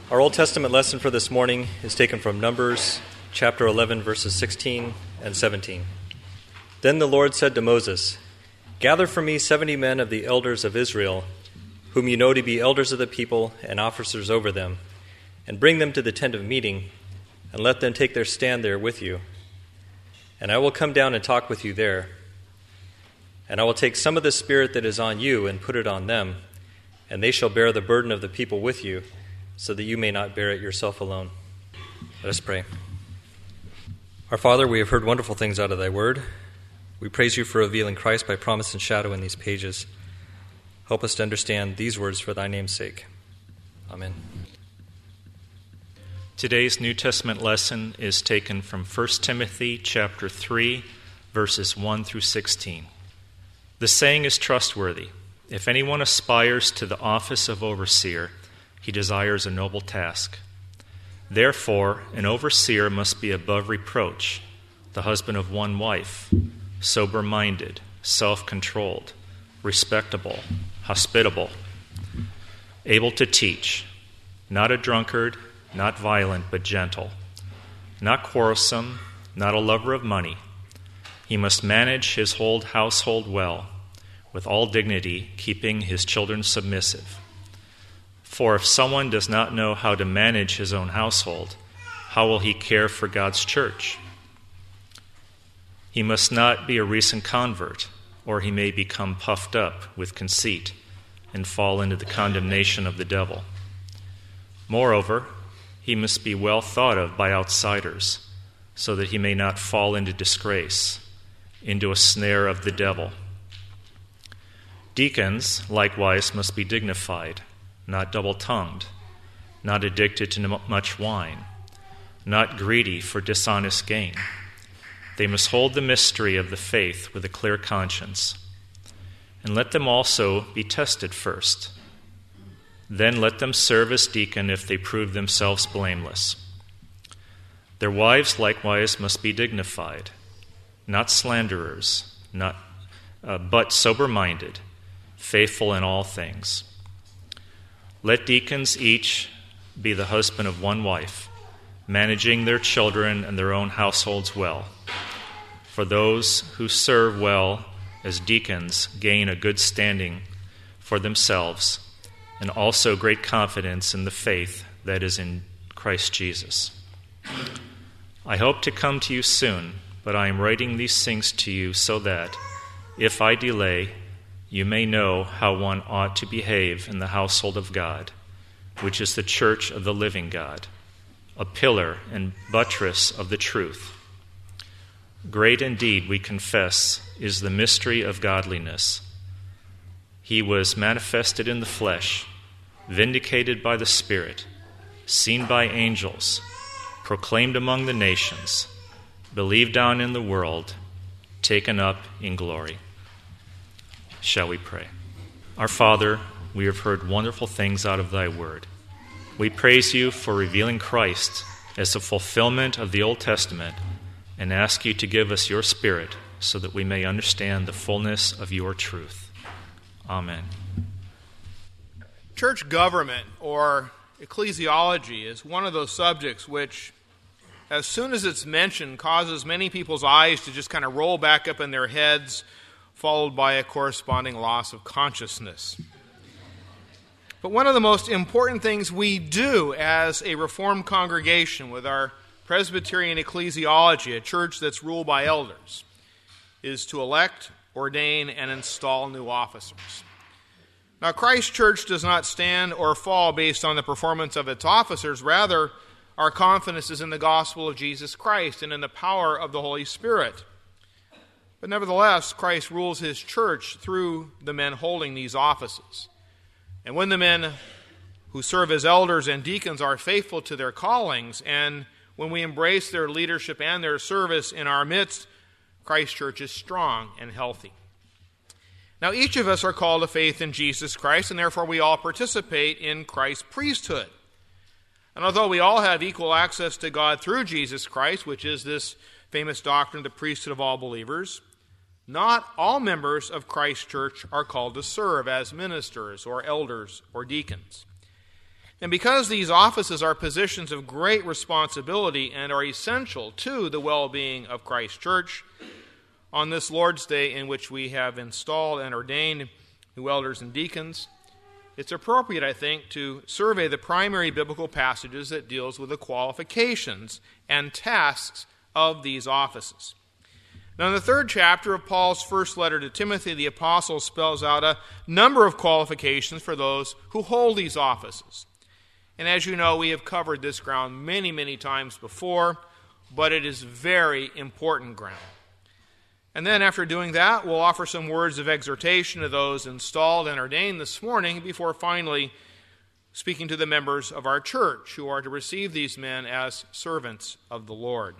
Our Old Testament lesson for this morning is taken from Numbers chapter 11, verses 16 and 17. Then the Lord said to Moses, "Gather for me 70 men of the elders of Israel, whom you know to be elders of the people and officers over them, and bring them to the tent of meeting, and let them take their stand there with you. And I will come down and talk with you there. And I will take some of the Spirit that is on you and put it on them, and they shall bear the burden of the people with you, so that you may not bear it yourself alone." Let us pray. Our Father, we have heard wonderful things out of thy word. We praise you for revealing Christ by promise and shadow in these pages. Help us to understand these words for thy name's sake. Amen. Today's New Testament lesson is taken from 1 Timothy chapter 3, verses 1 through 16. The saying is trustworthy. If anyone aspires to the office of overseer, he desires a noble task. Therefore, an overseer must be above reproach, the husband of one wife, sober-minded, self-controlled, respectable, hospitable, able to teach, not a drunkard, not violent, but gentle, not quarrelsome, not a lover of money. He must manage his whole household well, with all dignity, keeping his children submissive. For if someone does not know how to manage his own household, how will he care for God's church? He must not be a recent convert, or he may become puffed up with conceit and fall into the condemnation of the devil. Moreover, he must be well thought of by outsiders, so that he may not fall into disgrace, into a snare of the devil. Deacons, likewise, must be dignified, not double-tongued, not addicted to much wine, not greedy for dishonest gain. They must hold the mystery of the faith with a clear conscience. And let them also be tested first. Then let them serve as deacon if they prove themselves blameless. Their wives likewise must be dignified, not slanderers, but sober-minded, faithful in all things. Let deacons each be the husband of one wife, managing their children and their own households well. For those who serve well as deacons gain a good standing for themselves, and also great confidence in the faith that is in Christ Jesus. I hope to come to you soon, but I am writing these things to you so that, if I delay, you may know how one ought to behave in the household of God, which is the church of the living God, a pillar and buttress of the truth. Great indeed, we confess, is the mystery of godliness. He was manifested in the flesh, vindicated by the Spirit, seen by angels, proclaimed among the nations, believed on in the world, taken up in glory. Shall we pray? Our Father, we have heard wonderful things out of thy word. We praise you for revealing Christ as a fulfillment of the Old Testament and ask you to give us your Spirit so that we may understand the fullness of your truth. Amen. Church government, or ecclesiology, is one of those subjects which, as soon as it's mentioned, causes many people's eyes to just kind of roll back up in their heads, followed by a corresponding loss of consciousness. But one of the most important things we do as a Reformed congregation with our Presbyterian ecclesiology, a church that's ruled by elders, is to elect, ordain, and install new officers. Now, Christ Church does not stand or fall based on the performance of its officers. Rather, our confidence is in the gospel of Jesus Christ and in the power of the Holy Spirit. But nevertheless, Christ rules his church through the men holding these offices. And when the men who serve as elders and deacons are faithful to their callings, and when we embrace their leadership and their service in our midst, Christ Church is strong and healthy. Now, each of us are called to faith in Jesus Christ, and therefore we all participate in Christ's priesthood. And although we all have equal access to God through Jesus Christ, which is this famous doctrine of the priesthood of all believers, not all members of Christ's church are called to serve as ministers or elders or deacons. And because these offices are positions of great responsibility and are essential to the well-being of Christ's church, on this Lord's Day in which we have installed and ordained new elders and deacons, it's appropriate, I think, to survey the primary biblical passages that deals with the qualifications and tasks of these offices. Now, in the 3rd chapter of Paul's first letter to Timothy, the apostle spells out a number of qualifications for those who hold these offices. And as you know, we have covered this ground many, many times before, but it is very important ground. And then after doing that, we'll offer some words of exhortation to those installed and ordained this morning before finally speaking to the members of our church who are to receive these men as servants of the Lord.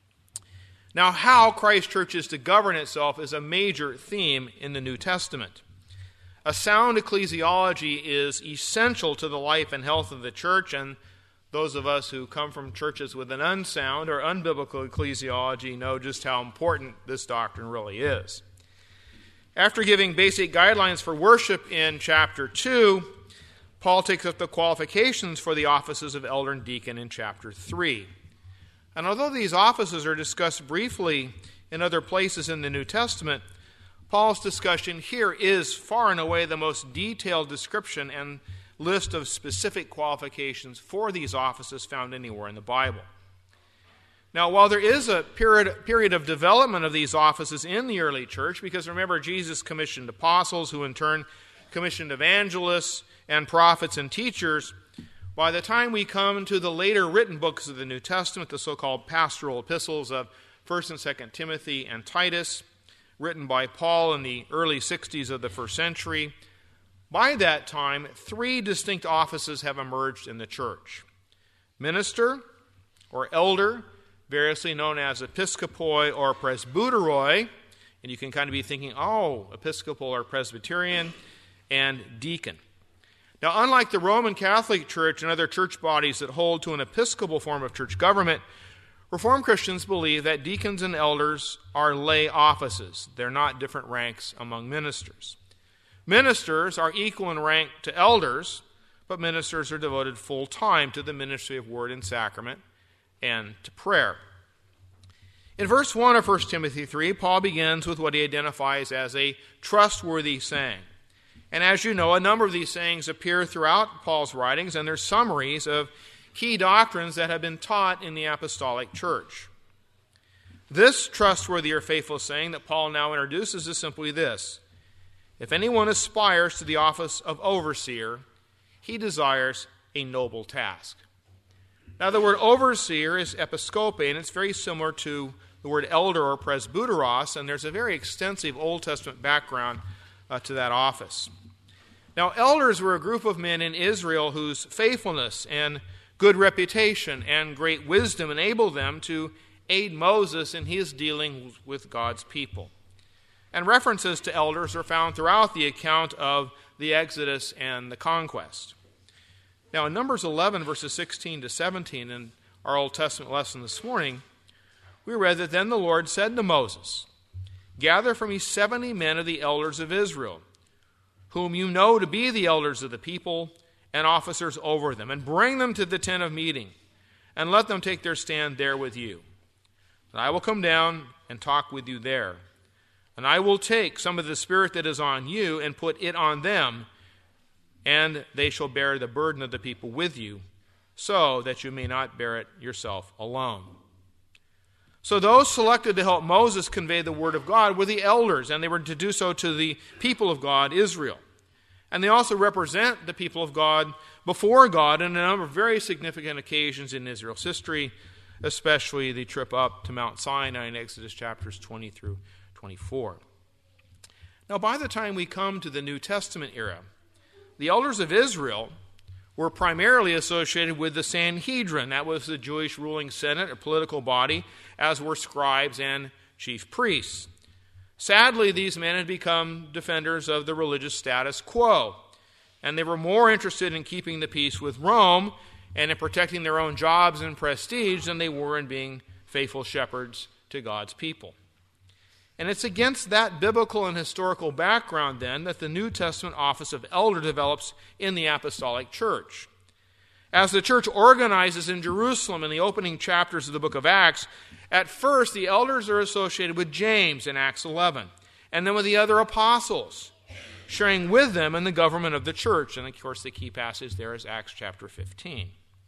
Now, how Christ Church is to govern itself is a major theme in the New Testament. A sound ecclesiology is essential to the life and health of the church, and those of us who come from churches with an unsound or unbiblical ecclesiology know just how important this doctrine really is. After giving basic guidelines for worship in chapter 2, Paul takes up the qualifications for the offices of elder and deacon in chapter 3. And although these offices are discussed briefly in other places in the New Testament, Paul's discussion here is far and away the most detailed description and list of specific qualifications for these offices found anywhere in the Bible. Now, while there is a period of development of these offices in the early church, because remember, Jesus commissioned apostles, who in turn commissioned evangelists and prophets and teachers, by the time we come to the later written books of the New Testament, the so-called pastoral epistles of 1st and 2nd Timothy and Titus, written by Paul in the early 60s of the first century, by that time, 3 distinct offices have emerged in the church. Minister, or elder, variously known as episkopoi or presbyteroi, and you can kind of be thinking, Episcopal or Presbyterian, and deacon. Now, unlike the Roman Catholic Church and other church bodies that hold to an episcopal form of church government, Reformed Christians believe that deacons and elders are lay offices. They're not different ranks among ministers. Ministers are equal in rank to elders, but ministers are devoted full time to the ministry of word and sacrament and to prayer. In verse 1 of 1 Timothy 3, Paul begins with what he identifies as a trustworthy saying. And as you know, a number of these sayings appear throughout Paul's writings, and they're summaries of key doctrines that have been taught in the apostolic church. This trustworthy or faithful saying that Paul now introduces is simply this: if anyone aspires to the office of overseer, he desires a noble task. Now, the word overseer is episkope, and it's very similar to the word elder or presbyteros, and there's a very extensive Old Testament background to that office. Now, elders were a group of men in Israel whose faithfulness and good reputation and great wisdom enabled them to aid Moses in his dealings with God's people. And references to elders are found throughout the account of the Exodus and the conquest. Now, in Numbers 11, verses 16 to 17, in our Old Testament lesson this morning, we read that then the Lord said to Moses, "Gather for me 70 men of the elders of Israel, whom you know to be the elders of the people and officers over them, and bring them to the tent of meeting, and let them take their stand there with you. And I will come down and talk with you there. And I will take some of the Spirit that is on you and put it on them, and they shall bear the burden of the people with you, so that you may not bear it yourself alone." So those selected to help Moses convey the word of God were the elders, and they were to do so to the people of God, Israel. And they also represent the people of God before God on a number of very significant occasions in Israel's history, especially the trip up to Mount Sinai in Exodus chapters 20 through 24. Now, by the time we come to the New Testament era, the elders of Israel were primarily associated with the Sanhedrin. That was the Jewish ruling senate, a political body, as were scribes and chief priests. Sadly, these men had become defenders of the religious status quo, and they were more interested in keeping the peace with Rome and in protecting their own jobs and prestige than they were in being faithful shepherds to God's people. And it's against that biblical and historical background, then, that the New Testament office of elder develops in the apostolic church. As the church organizes in Jerusalem in the opening chapters of the book of Acts, at first the elders are associated with James in Acts 11, and then with the other apostles, sharing with them in the government of the church. And of course the key passage there is Acts chapter 15.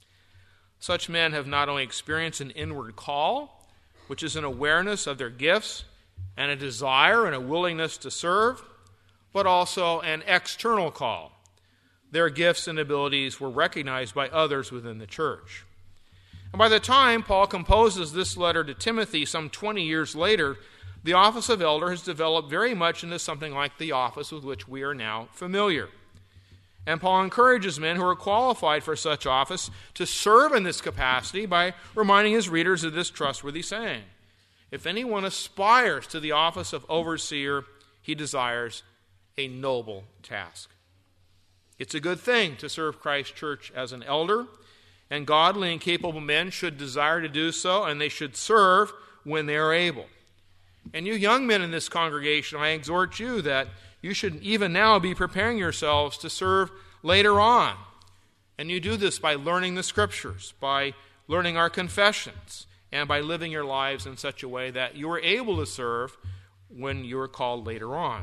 Such men have not only experienced an inward call, which is an awareness of their gifts and a desire and a willingness to serve, but also an external call. Their gifts and abilities were recognized by others within the church. And by the time Paul composes this letter to Timothy some 20 years later, the office of elder has developed very much into something like the office with which we are now familiar. And Paul encourages men who are qualified for such office to serve in this capacity by reminding his readers of this trustworthy saying: if anyone aspires to the office of overseer, he desires a noble task. It's a good thing to serve Christ's church as an elder, and godly and capable men should desire to do so, and they should serve when they are able. And you young men in this congregation, I exhort you that you should even now be preparing yourselves to serve later on. And you do this by learning the Scriptures, by learning our confessions, and by living your lives in such a way that you are able to serve when you are called later on.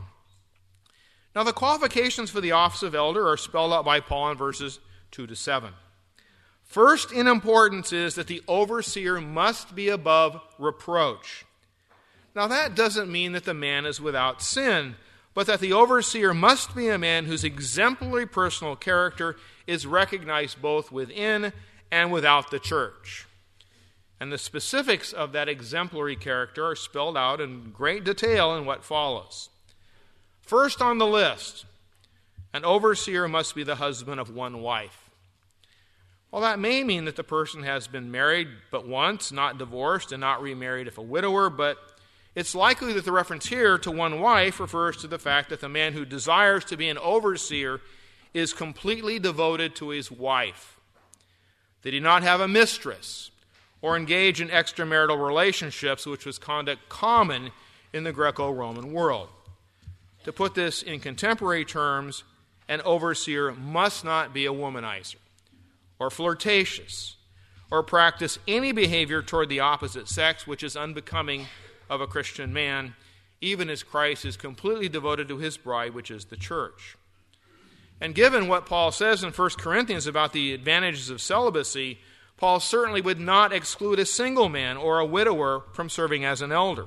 Now, the qualifications for the office of elder are spelled out by Paul in verses 2 to 7. First in importance is that the overseer must be above reproach. Now, that doesn't mean that the man is without sin, but that the overseer must be a man whose exemplary personal character is recognized both within and without the church. And the specifics of that exemplary character are spelled out in great detail in what follows. First on the list, an overseer must be the husband of one wife. Well, that may mean that the person has been married but once, not divorced, and not remarried if a widower, but it's likely that the reference here to one wife refers to the fact that the man who desires to be an overseer is completely devoted to his wife. They do not have a mistress or engage in extramarital relationships, which was conduct common in the Greco-Roman world. To put this in contemporary terms, an overseer must not be a womanizer or flirtatious or practice any behavior toward the opposite sex which is unbecoming of a Christian man, even as Christ is completely devoted to his bride, which is the church. And given what Paul says in 1 Corinthians about the advantages of celibacy, Paul certainly would not exclude a single man or a widower from serving as an elder.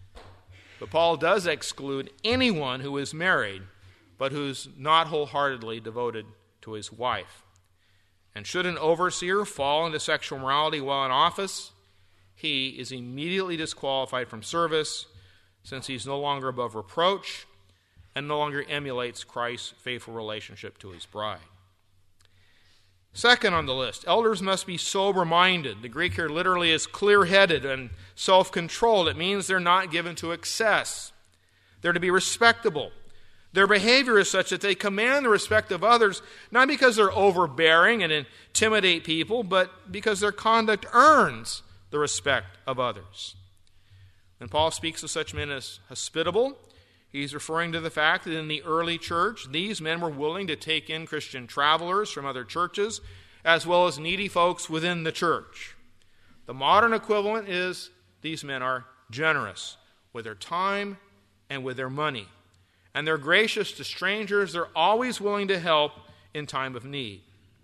But Paul does exclude anyone who is married, but who's not wholeheartedly devoted to his wife. And should an overseer fall into sexual morality while in office, he is immediately disqualified from service, since he's no longer above reproach and no longer emulates Christ's faithful relationship to his bride. Second on the list, elders must be sober-minded. The Greek here literally is clear-headed and self-controlled. It means they're not given to excess. They're to be respectable. Their behavior is such that they command the respect of others, not because they're overbearing and intimidate people, but because their conduct earns the respect of others. When Paul speaks of such men as hospitable, he's referring to the fact that in the early church, these men were willing to take in Christian travelers from other churches, as well as needy folks within the church. The modern equivalent is these men are generous with their time and with their money. And they're gracious to strangers. They're always willing to help in time of need.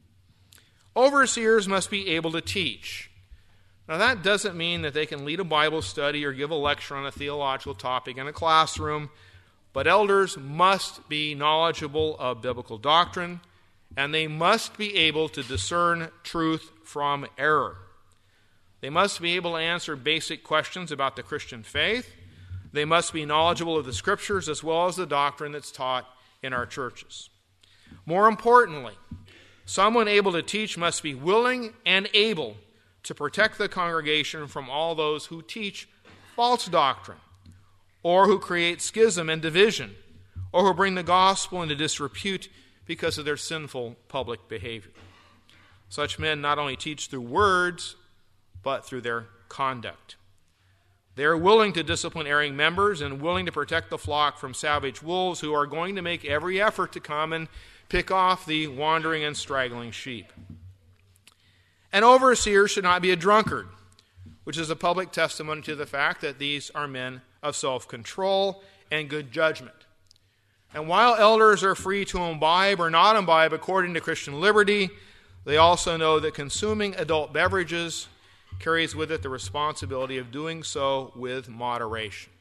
Overseers must be able to teach. Now, that doesn't mean that they can lead a Bible study or give a lecture on a theological topic in a classroom, but elders must be knowledgeable of biblical doctrine, and they must be able to discern truth from error. They must be able to answer basic questions about the Christian faith. They must be knowledgeable of the Scriptures as well as the doctrine that's taught in our churches. More importantly, someone able to teach must be willing and able to protect the congregation from all those who teach false doctrine, or who create schism and division, or who bring the gospel into disrepute because of their sinful public behavior. Such men not only teach through words, but through their conduct. They are willing to discipline erring members and willing to protect the flock from savage wolves who are going to make every effort to come and pick off the wandering and straggling sheep. An overseer should not be a drunkard, which is a public testimony to the fact that these are men of self-control and good judgment. And while elders are free to imbibe or not imbibe according to Christian liberty, they also know that consuming adult beverages carries with it the responsibility of doing so with moderation.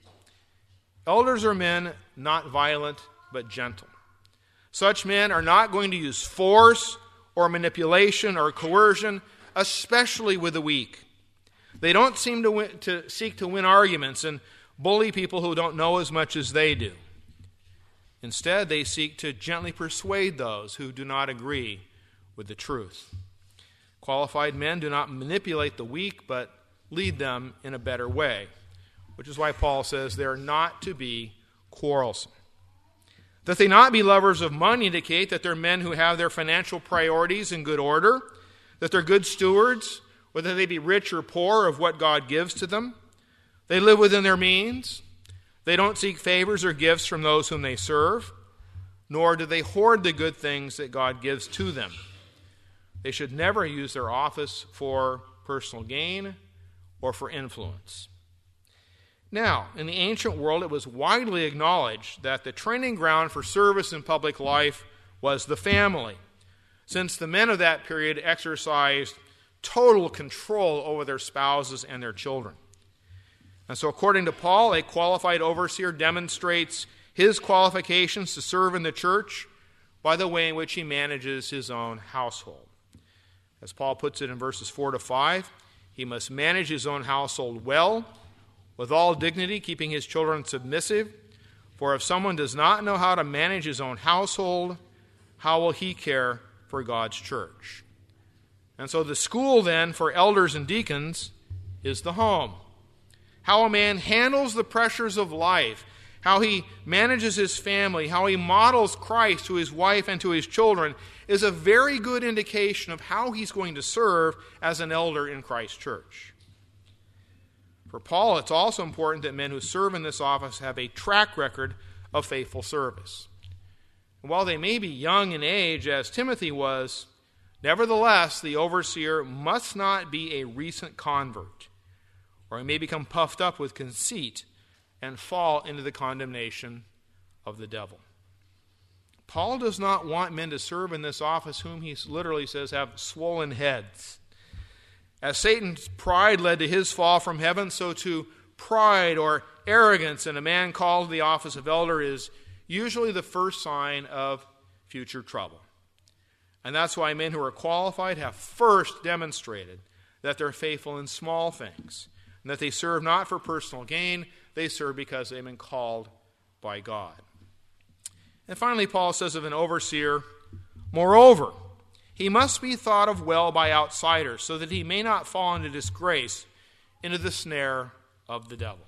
Elders are men not violent but gentle. Such men are not going to use force or manipulation or coercion, especially with the weak. They don't seem to seek to win arguments and bully people who don't know as much as they do. Instead, they seek to gently persuade those who do not agree with the truth. Qualified men do not manipulate the weak, but lead them in a better way, which is why Paul says they are not to be quarrelsome. That they not be lovers of money indicate that they're men who have their financial priorities in good order, that they're good stewards, whether they be rich or poor, of what God gives to them. They live within their means. They don't seek favors or gifts from those whom they serve, nor do they hoard the good things that God gives to them. They should never use their office for personal gain or for influence. Now, in the ancient world, it was widely acknowledged that the training ground for service in public life was the family, since the men of that period exercised total control over their spouses and their children. And so according to Paul, a qualified overseer demonstrates his qualifications to serve in the church by the way in which he manages his own household. As Paul puts it in verses 4 to 5, he must manage his own household well, with all dignity, keeping his children submissive. For if someone does not know how to manage his own household, how will he care for God's church? And so the school then for elders and deacons is the home. How a man handles the pressures of life, how he manages his family, how he models Christ to his wife and to his children is a very good indication of how he's going to serve as an elder in Christ's church. For Paul, it's also important that men who serve in this office have a track record of faithful service. And while they may be young in age, as Timothy was, nevertheless, the overseer must not be a recent convert, or he may become puffed up with conceit and fall into the condemnation of the devil. Paul does not want men to serve in this office whom he literally says have swollen heads. As Satan's pride led to his fall from heaven, so too pride or arrogance in a man called to the office of elder is usually the first sign of future trouble. And that's why men who are qualified have first demonstrated that they're faithful in small things, and that they serve not for personal gain, they serve because they've been called by God. And finally, Paul says of an overseer, moreover, he must be thought of well by outsiders, so that he may not fall into disgrace, into the snare of the devil.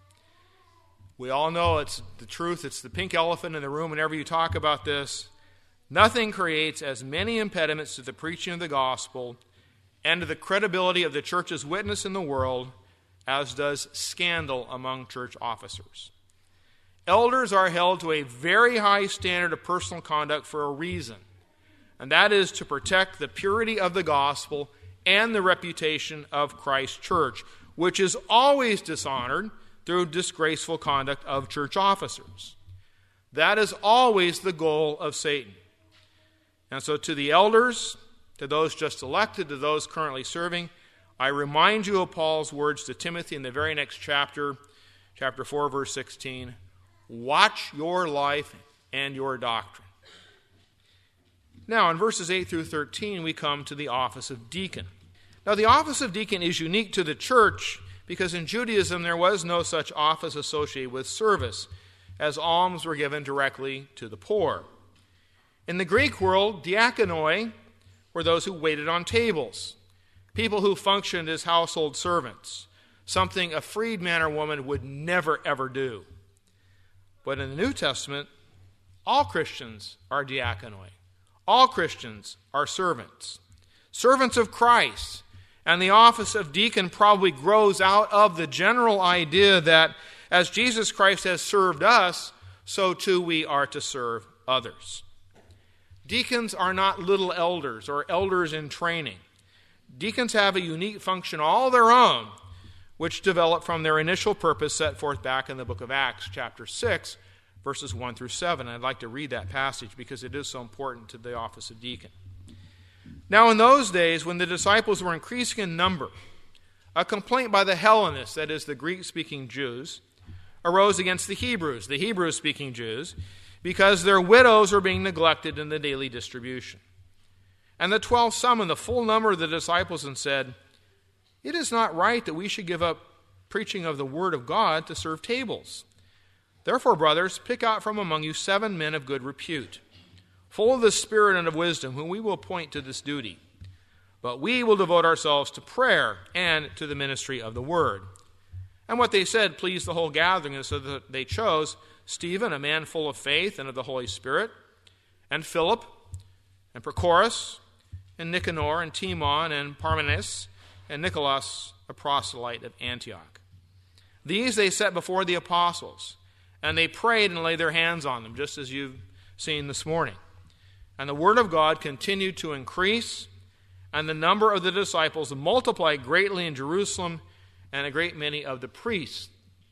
We all know it's the truth. It's the pink elephant in the room whenever you talk about this. Nothing creates as many impediments to the preaching of the gospel and to the credibility of the church's witness in the world as does scandal among church officers. Elders are held to a very high standard of personal conduct for a reason, and that is to protect the purity of the gospel and the reputation of Christ's church, which is always dishonored through disgraceful conduct of church officers. That is always the goal of Satan. And so to the elders, to those just elected, to those currently serving, I remind you of Paul's words to Timothy in the very next chapter, chapter 4, verse 16. Watch your life and your doctrine. Now, in verses 8 through 13, we come to the office of deacon. Now, the office of deacon is unique to the church because in Judaism there was no such office associated with service, as alms were given directly to the poor. In the Greek world, diakonoi were those who waited on tables, people who functioned as household servants, something a freed man or woman would never, ever do. But in the New Testament, all Christians are diakonoi. All Christians are servants, servants of Christ. And the office of deacon probably grows out of the general idea that as Jesus Christ has served us, so too we are to serve others. Deacons are not little elders or elders in training. deacons have a unique function all their own, which developed from their initial purpose set forth back in the book of Acts, chapter 6, verses 1 through 7. I'd like to read that passage because it is so important to the office of deacon. Now in those days, when the disciples were increasing in number, a complaint by the Hellenists, that is, the Greek-speaking Jews, arose against the Hebrew-speaking Jews, because their widows were being neglected in the daily distribution. And the 12 summoned the full number of the disciples and said, "It is not right that we should give up preaching of the word of God to serve tables. Therefore, brothers, pick out from among you 7 men of good repute, full of the Spirit and of wisdom, whom we will appoint to this duty. But we will devote ourselves to prayer and to the ministry of the word." And what they said pleased the whole gathering, and so that they chose Stephen, a man full of faith and of the Holy Spirit, and Philip, and Prochorus, and Nicanor, and Timon, and Parmenas, and Nicholas, a proselyte of Antioch. These they set before the apostles, and they prayed and laid their hands on them, just as you've seen this morning. And the word of God continued to increase, and the number of the disciples multiplied greatly in Jerusalem, and a great many of the priests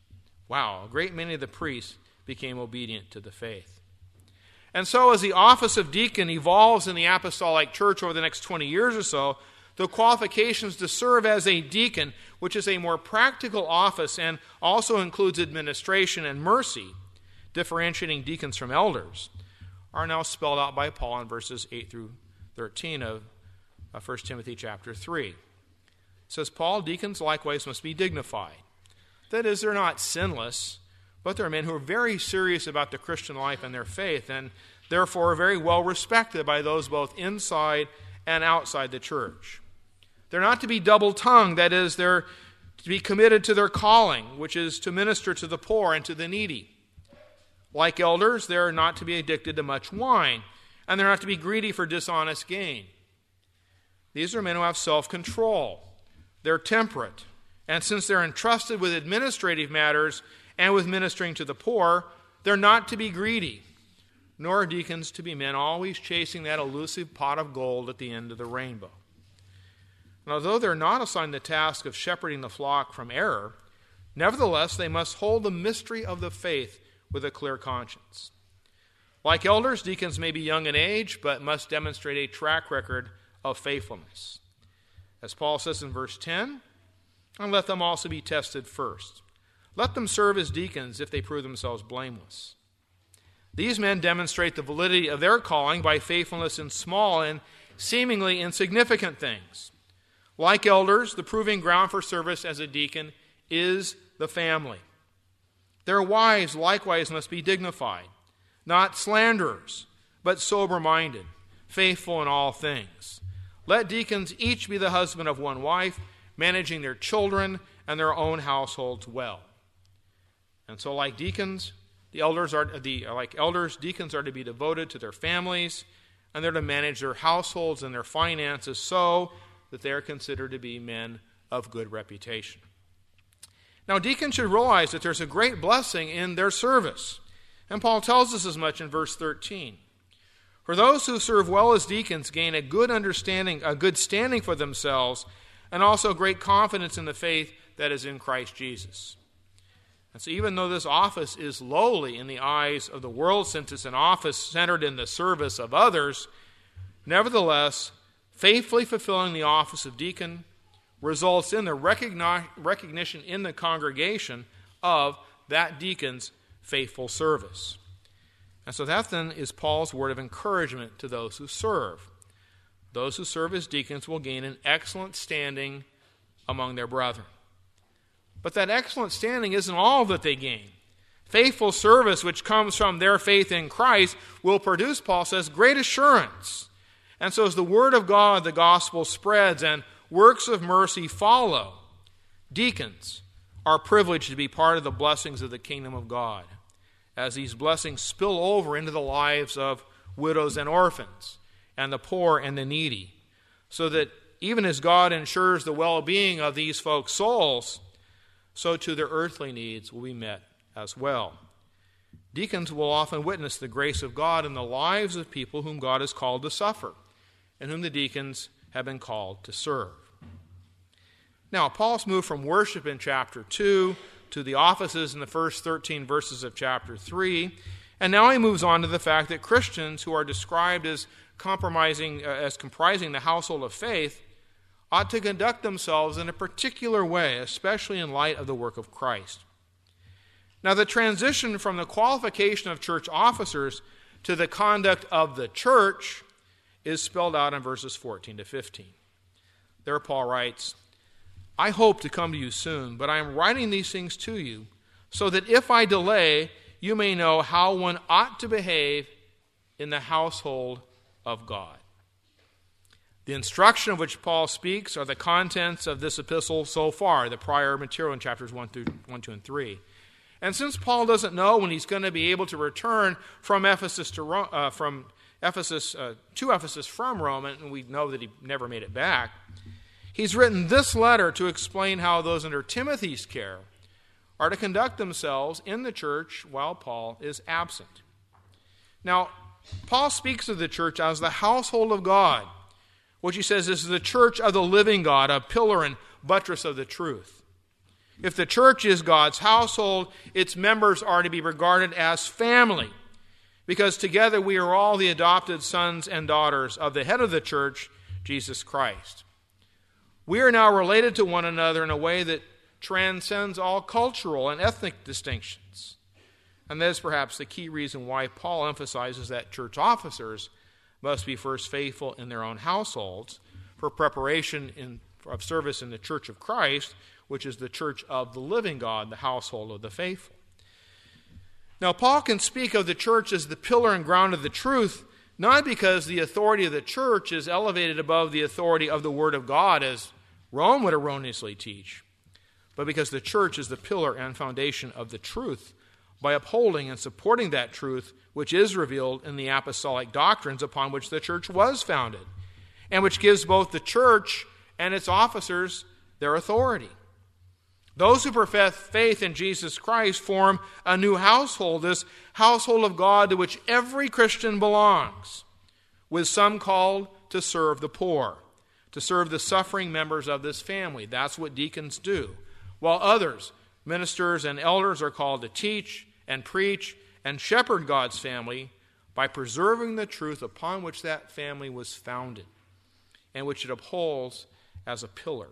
became obedient to the faith. And so as the office of deacon evolves in the apostolic church over the next 20 years or so, the qualifications to serve as a deacon, which is a more practical office and also includes administration and mercy, differentiating deacons from elders, are now spelled out by Paul in verses 8 through 13 of 1 Timothy chapter 3. It says, "Paul, deacons likewise must be dignified." That is, they're not sinless, but they're men who are very serious about the Christian life and their faith, and therefore are very well respected by those both inside and outside the church. They're not to be double-tongued, that is, they're to be committed to their calling, which is to minister to the poor and to the needy. Like elders, they're not to be addicted to much wine, and they're not to be greedy for dishonest gain. These are men who have self-control. They're temperate, and since they're entrusted with administrative matters and with ministering to the poor, they're not to be greedy, nor are deacons to be men always chasing that elusive pot of gold at the end of the rainbow. And although they're not assigned the task of shepherding the flock from error, nevertheless they must hold the mystery of the faith with a clear conscience. Like elders, deacons may be young in age, but must demonstrate a track record of faithfulness. As Paul says in verse 10, "And let them also be tested first. Let them serve as deacons if they prove themselves blameless." These men demonstrate the validity of their calling by faithfulness in small and seemingly insignificant things. Like elders, the proving ground for service as a deacon is the family. Their wives likewise must be dignified, not slanderers, but sober-minded, faithful in all things. Let deacons each be the husband of one wife, managing their children and their own households well. And so like deacons, deacons are to be devoted to their families, and they're to manage their households and their finances so that they are considered to be men of good reputation. Now, deacons should realize that there's a great blessing in their service. And Paul tells us as much in verse 13. "For those who serve well as deacons gain a good standing for themselves, and also great confidence in the faith that is in Christ Jesus." And so even though this office is lowly in the eyes of the world, since it's an office centered in the service of others, nevertheless, faithfully fulfilling the office of deacon results in the recognition in the congregation of that deacon's faithful service. And so that then is Paul's word of encouragement to those who serve. Those who serve as deacons will gain an excellent standing among their brethren. But that excellent standing isn't all that they gain. Faithful service, which comes from their faith in Christ, will produce, Paul says, great assurance. And so as the word of God, the gospel, spreads and works of mercy follow, deacons are privileged to be part of the blessings of the kingdom of God, as these blessings spill over into the lives of widows and orphans, and the poor and the needy, so that even as God ensures the well-being of these folks' souls, so too their earthly needs will be met as well. Deacons will often witness the grace of God in the lives of people whom God has called to suffer, and whom the deacons have been called to serve. Now, Paul's moved from worship in chapter 2 to the offices in the first 13 verses of chapter 3, and now he moves on to the fact that Christians who are described as comprising the household of faith ought to conduct themselves in a particular way, especially in light of the work of Christ. Now, the transition from the qualification of church officers to the conduct of the church is spelled out in verses 14 to 15. There Paul writes, I hope to come to you soon, but I am writing these things to you, so that if I delay, you may know how one ought to behave in the household of God. The instruction of which Paul speaks are the contents of this epistle so far, the prior material in chapters 1, 2, and 3. And since Paul doesn't know when he's going to be able to return from Ephesus to Rome, and we know that he never made it back, he's written this letter to explain how those under Timothy's care are to conduct themselves in the church while Paul is absent. Now, Paul speaks of the church as the household of God, which he says is the church of the living God, a pillar and buttress of the truth. If the church is God's household, its members are to be regarded as family, because together we are all the adopted sons and daughters of the head of the church, Jesus Christ. We are now related to one another in a way that transcends all cultural and ethnic distinctions. And that is perhaps the key reason why Paul emphasizes that church officers must be first faithful in their own households for preparation of service in the church of Christ, which is the church of the living God, the household of the faithful. Now, Paul can speak of the church as the pillar and ground of the truth, not because the authority of the church is elevated above the authority of the Word of God, as Rome would erroneously teach, but because the church is the pillar and foundation of the truth by upholding and supporting that truth which is revealed in the apostolic doctrines upon which the church was founded, and which gives both the church and its officers their authority. Those who profess faith in Jesus Christ form a new household, this household of God to which every Christian belongs, with some called to serve the poor, to serve the suffering members of this family. That's what deacons do. While others, ministers and elders, are called to teach and preach and shepherd God's family by preserving the truth upon which that family was founded and which it upholds as a pillar.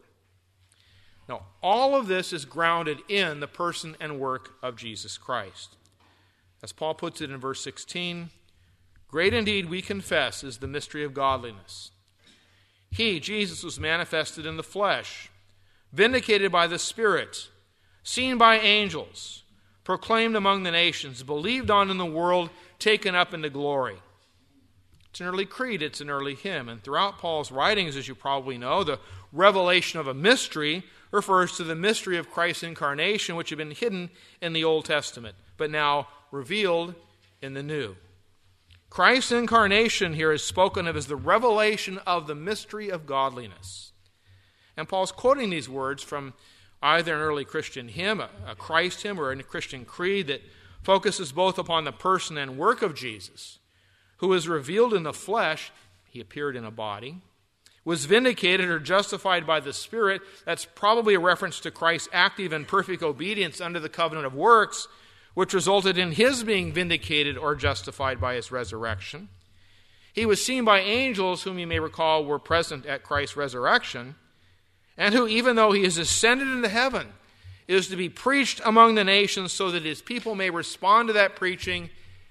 Now, all of this is grounded in the person and work of Jesus Christ. As Paul puts it in verse 16, great indeed, we confess, is the mystery of godliness. He, Jesus, was manifested in the flesh, vindicated by the Spirit, seen by angels, proclaimed among the nations, believed on in the world, taken up into glory. It's an early creed, it's an early hymn, and throughout Paul's writings, as you probably know, the revelation of a mystery refers to the mystery of Christ's incarnation, which had been hidden in the Old Testament, but now revealed in the New. Christ's incarnation here is spoken of as the revelation of the mystery of godliness. And Paul's quoting these words from either an early Christian hymn, a Christ hymn, or a Christian creed that focuses both upon the person and work of Jesus, who was revealed in the flesh, he appeared in a body, was vindicated or justified by the Spirit. That's probably a reference to Christ's active and perfect obedience under the covenant of works, which resulted in his being vindicated or justified by his resurrection. He was seen by angels, whom you may recall were present at Christ's resurrection, and who, even though he is ascended into heaven, is to be preached among the nations so that his people may respond to that preaching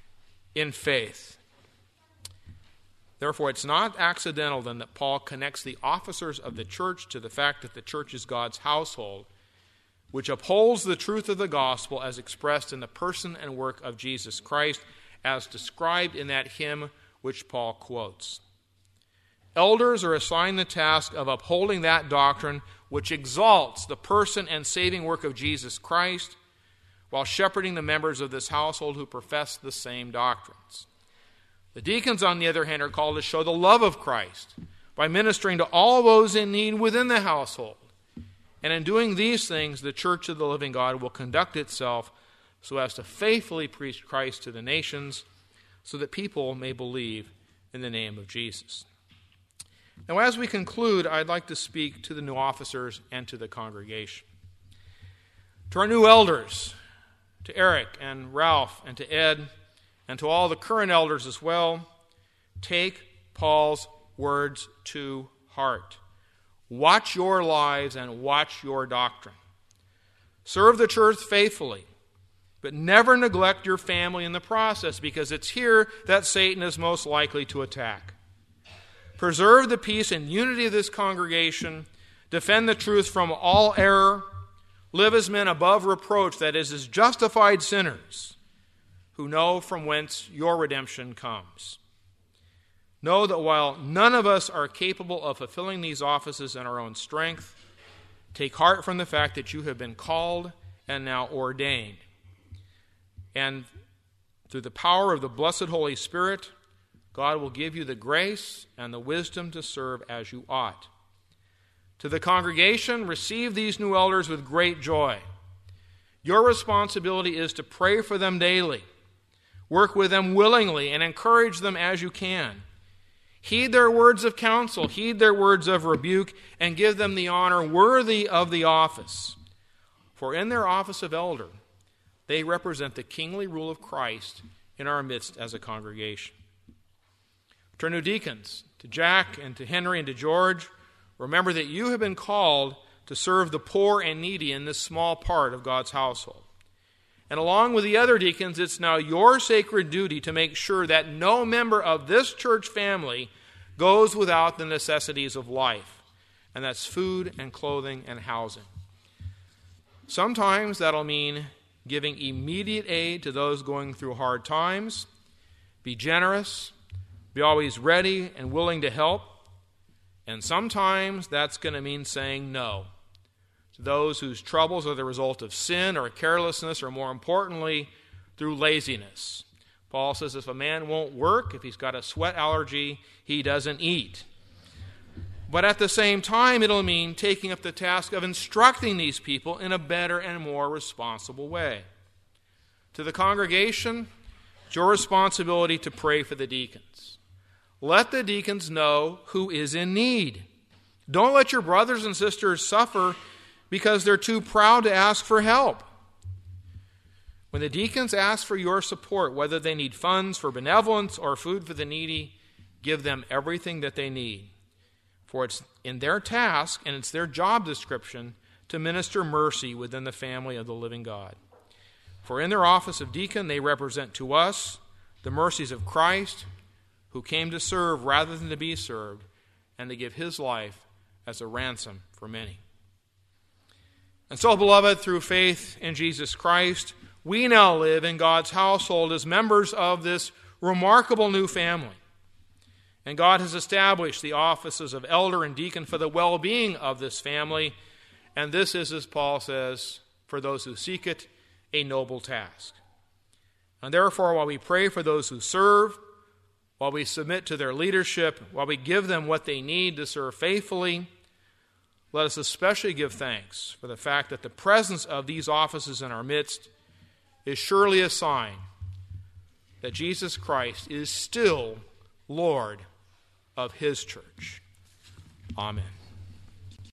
in faith. Therefore, it's not accidental then that Paul connects the officers of the church to the fact that the church is God's household, which upholds the truth of the gospel as expressed in the person and work of Jesus Christ, as described in that hymn which Paul quotes. Elders are assigned the task of upholding that doctrine which exalts the person and saving work of Jesus Christ, while shepherding the members of this household who profess the same doctrines. The deacons, on the other hand, are called to show the love of Christ by ministering to all those in need within the household. And in doing these things, the church of the living God will conduct itself so as to faithfully preach Christ to the nations, so that people may believe in the name of Jesus. Now, as we conclude, I'd like to speak to the new officers and to the congregation. To our new elders, to Eric and Ralph and to Ed, and to all the current elders as well, take Paul's words to heart. Watch your lives and watch your doctrine. Serve the church faithfully, but never neglect your family in the process, because it's here that Satan is most likely to attack. Preserve the peace and unity of this congregation. Defend the truth from all error. Live as men above reproach, that is, as justified sinners who know from whence your redemption comes. Know that while none of us are capable of fulfilling these offices in our own strength, take heart from the fact that you have been called and now ordained. And through the power of the blessed Holy Spirit, God will give you the grace and the wisdom to serve as you ought. To the congregation, receive these new elders with great joy. Your responsibility is to pray for them daily, work with them willingly, and encourage them as you can. Heed their words of counsel, heed their words of rebuke, and give them the honor worthy of the office. For in their office of elder, they represent the kingly rule of Christ in our midst as a congregation. To our new deacons, to Jack and to Henry and to George, remember that you have been called to serve the poor and needy in this small part of God's household. And along with the other deacons, it's now your sacred duty to make sure that no member of this church family goes without the necessities of life. And that's food and clothing and housing. Sometimes that'll mean giving immediate aid to those going through hard times. Be generous. Be always ready and willing to help. And sometimes that's going to mean saying no to those whose troubles are the result of sin or carelessness, or more importantly, through laziness. Paul says if a man won't work, if he's got a sweat allergy, he doesn't eat. But at the same time, it'll mean taking up the task of instructing these people in a better and more responsible way. To the congregation, it's your responsibility to pray for the deacons. Let the deacons know who is in need. Don't let your brothers and sisters suffer because they're too proud to ask for help. When the deacons ask for your support, whether they need funds for benevolence or food for the needy, give them everything that they need. For it's in their task and it's their job description to minister mercy within the family of the living God. For in their office of deacon, they represent to us the mercies of Christ, who came to serve rather than to be served, and to give his life as a ransom for many. And so, beloved, through faith in Jesus Christ, we now live in God's household as members of this remarkable new family. And God has established the offices of elder and deacon for the well-being of this family, and this is, as Paul says, for those who seek it, a noble task. And therefore, while we pray for those who serve, while we submit to their leadership, while we give them what they need to serve faithfully, let us especially give thanks for the fact that the presence of these offices in our midst is surely a sign that Jesus Christ is still Lord of his church. Amen.